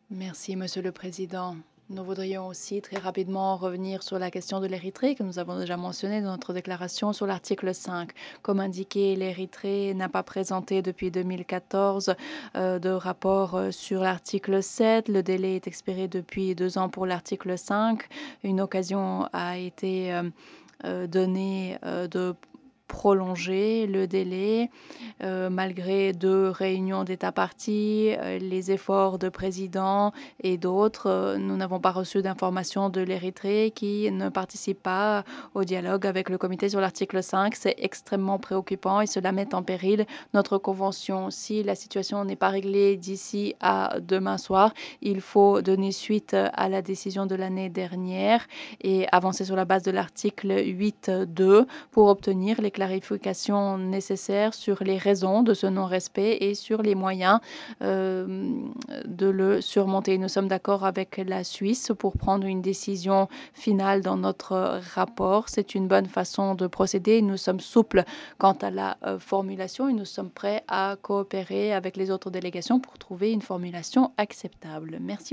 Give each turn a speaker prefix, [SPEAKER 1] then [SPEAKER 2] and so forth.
[SPEAKER 1] Merci, Monsieur le Président. Nous voudrions aussi très rapidement revenir sur la question de l'Érythrée que nous avons déjà mentionnée dans notre déclaration sur l'article 5. Comme indiqué, l'Érythrée n'a pas présenté depuis 2014 de rapport sur l'article 7. Le délai est expiré depuis 2 ans pour l'article 5. Une occasion a été donnée de prolonger le délai malgré 2 réunions d'État partis, les efforts de président et d'autres. Nous n'avons pas reçu d'informations de l'Érythrée qui ne participe pas au dialogue avec le comité sur l'article 5. C'est extrêmement préoccupant et cela met en péril notre convention. Si la situation n'est pas réglée d'ici à demain soir, il faut donner suite à la décision de l'année dernière et avancer sur la base de l'article 8.2 pour obtenir les clarifications nécessaires sur les raisons de ce non-respect et sur les moyens de le surmonter. Nous sommes d'accord avec la Suisse pour prendre une décision finale dans notre rapport. C'est une bonne façon de procéder. Nous sommes souples quant à la formulation et nous sommes prêts à coopérer avec les autres délégations pour trouver une formulation acceptable. Merci.